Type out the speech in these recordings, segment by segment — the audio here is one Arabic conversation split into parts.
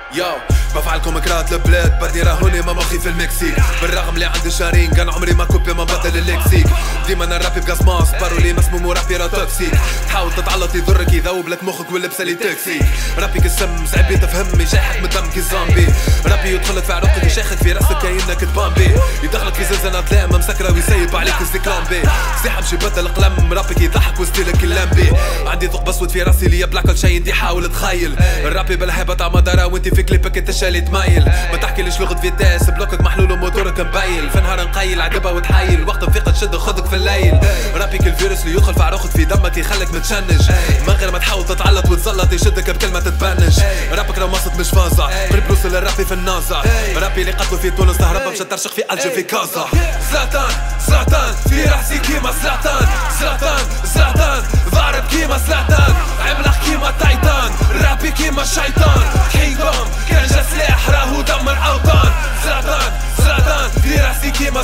يو بفعلكم كرات البلاد بدي راهوني ما مخي في المكسيك بالرغم اللي عندي شهرين كان عمري ما كوبي ما بدل اللكسيك ديما انا رابي بقسماس بارولي مسموم ورابي را توكسيك تحاول تتعلط يضرك يذوب لك مخك واللبسه اللي تكسي رابي كالسم صعب تفهمني جايحك من دم كي زامبي رابي يدخلك في عروقك يشيخك في راسك كاينك تبامبي يدخلك في زنزانة ظلام مسكرة ويسيب عليك الزكلام بي ساحب شي بدل قلم رابي يضحك وستيلك اللامبي عندي ثقب اسود في راسي لي يبلع كل شي انتي حاول تخيل الرابي بالهيبة تاع مدارة وانتي في كليبك انت شالي تمايل ما تحكي ليش لغة فيتاس بلوكك محلول وموتورك مبايل في نهار نقيل عقبة وتحايل وقت نفيق تشد خدك في الليل رابي كالفيروس اللي يدخل في عروقك في دمك يخليك متشنج من غير ما تحاول تتعلط وتزلط يشدك بكلمة تتبنج رابك راه مصد مش فازع بالبلوس اللي الرابي في النازع رابي اللي قتلوا في تونس تهرب مش ترشق في الجي في كازا زلاتان في راسي كيما زلاتان ضارب كيما زلاتان عملاق كيما تايتان رابي كيما الشيطان كينغ كان جا سلاح راهو دمر اوطان زلاتان في راسي كيما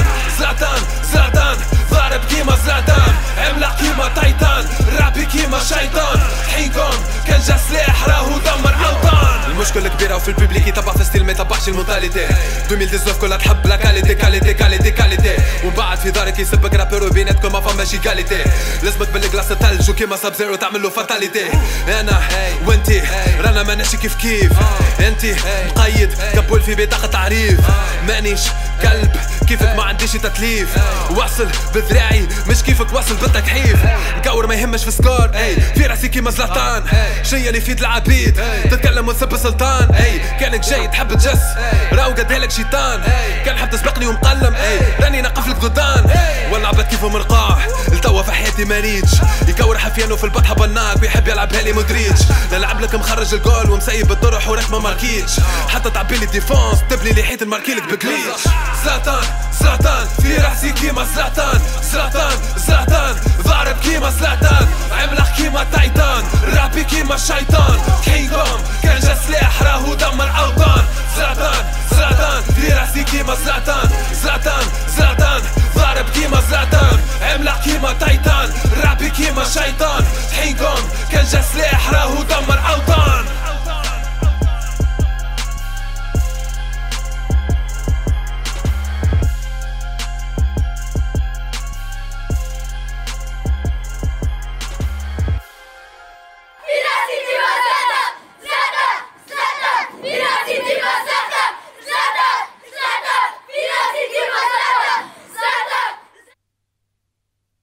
زلاتان ضارب كيما زلاتان عملاق كيما تايتان رابي كيما الشيطان كينغ كان جا سلاح راهو دمر اوطان المشكلة كبيرة وفي الببليك يتبع في ستيل ما يتبعش المونتاليتي 2019 كلها تحب لا كاليتي ومن بعد في دارك يسبك رابر وبيناتكم ما فماش ايكاليتي لازمك بالكلاس الثلج وكيما ساب زيرو تعملو فاتاليتي انا وانتي رانا ماناش كيف انتي مقيد كبول في بطاقة تعريف مانيش كلب كيفك ما عنديش تتليف واصل بذراعي مش كيفك واصل بالتكحيف مكور ما يهمش في سكور في راسي كيما زلاتان شي اللي يفيد العبيد تتكلم وتسب سلطان كانك جاي تحب تجس راهو قدالك شيطان كان حب تسبقني ومقلم راني نقف لك ضدان ولا عبد كيفه مرقاح التوا في حياتي ما ريتش يكور حفيانه في البطحه بناك ويحب يلعبها لي مودريتش نلعب لك مخرج الجول ومسيب الطرح وراك ما ماركيتش حتى تعبي لي ديفونس تبني لي حيت نماركيلك بجليتش زلاتان في راسي كيما زلاتان ضارب كيما زلاتان عملاق كيما تايتان رابي كيما الشيطان كينغ كان جا سلاح راهو دمر اوطان زلاتان في راسي كيما زلاتان ضارب كيما زلاتان عملاق كيما تايتان رابي كيما الشيطان كينغ